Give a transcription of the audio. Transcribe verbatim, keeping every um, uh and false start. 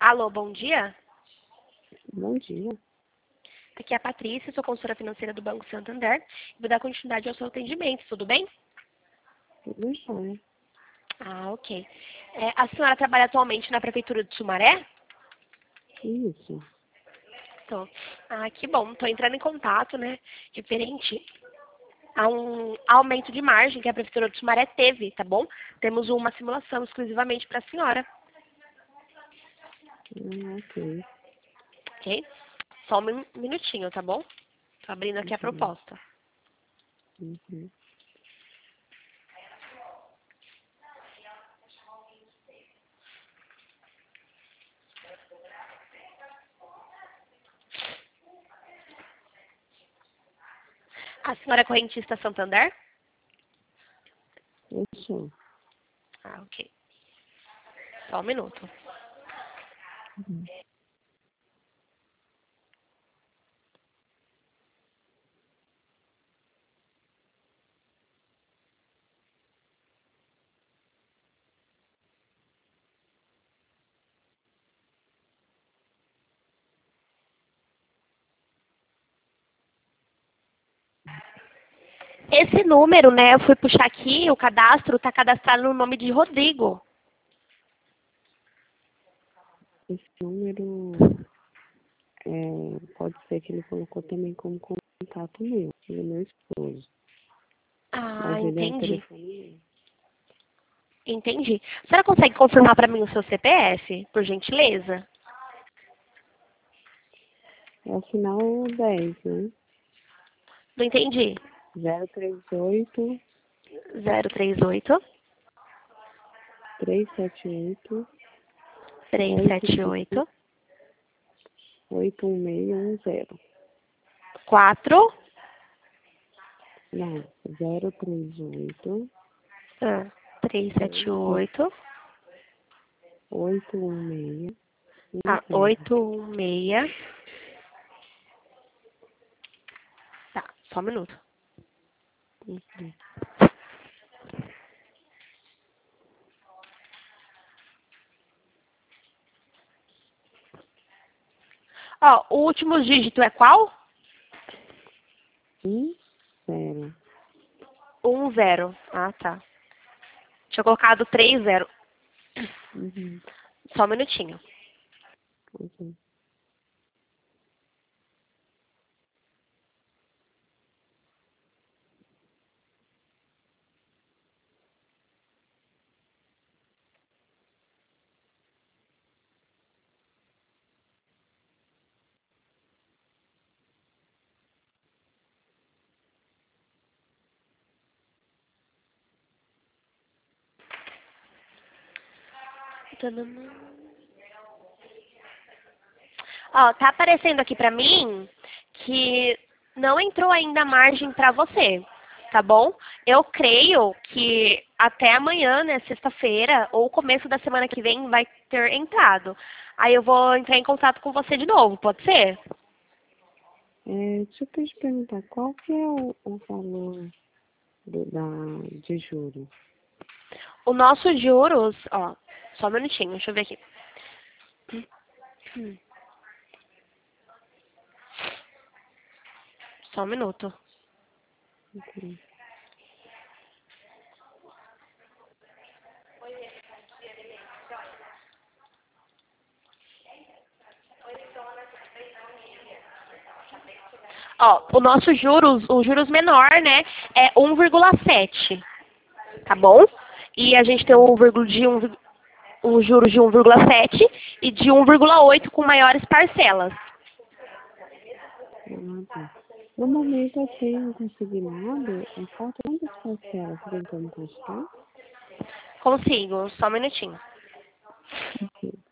Alô, bom dia. Bom dia. Aqui é a Patrícia, sou consultora financeira do Banco Santander. Vou dar continuidade ao seu atendimento, tudo bem? Tudo jóia. Ah, ok. É, a senhora trabalha atualmente na Prefeitura de Sumaré? Isso. Então, ah, que bom. Estou entrando em contato, né, referente a um aumento de margem que a Prefeitura de Sumaré teve, tá bom? Temos uma simulação exclusivamente para a senhora, Ah, ok. ok? Só um min- minutinho, tá bom? Estou abrindo aqui a Uhum. proposta. Uhum. A senhora é correntista Santander? Eu sou. Ah, ok. Só um minuto. Uhum. Esse número, né, eu fui puxar aqui, o cadastro está cadastrado no nome de Rodrigo. Esse número é, pode ser que ele colocou também como contato meu, ele é meu esposo. Ah, Mas ele é o entendi. telefone meu. Entendi. A senhora consegue confirmar para mim o seu C P F, por gentileza? É o final dez, né? Não entendi. zero três oito, Zero três oito, três sete oito, três oito sete cinco, oito, oito um seis um zero. quatro, Não, zero três oito, ah, três sete oito, oito um seis um ah, zero. oito um seis. Tá, só um minuto. Uhum. Ó, o último dígito é qual? Um zero. Um zero. Ah, tá. Tinha colocado três zero. Uhum. Só um minutinho. Uhum. Ó, tá aparecendo aqui pra mim que não entrou ainda a margem pra você, tá bom? Eu creio que até amanhã, né, sexta-feira, ou começo da semana que vem, vai ter entrado. Aí eu vou entrar em contato com você de novo, pode ser? É, deixa eu te perguntar, qual que é o, o valor do, da, de juros? O nosso juros, ó, só um minutinho, deixa eu ver aqui. Hum, Só um minuto. Uhum. Ó, o nosso juros, o juros menor, né, é um vírgula sete, tá bom? E a gente tem um vírgula de um, um juros de um vírgula sete e de um vírgula oito com maiores parcelas. Ah, tá. No momento eu tenho consignado, é, falta quantas parcelas? Você tem como constar? Consigo, só um minutinho.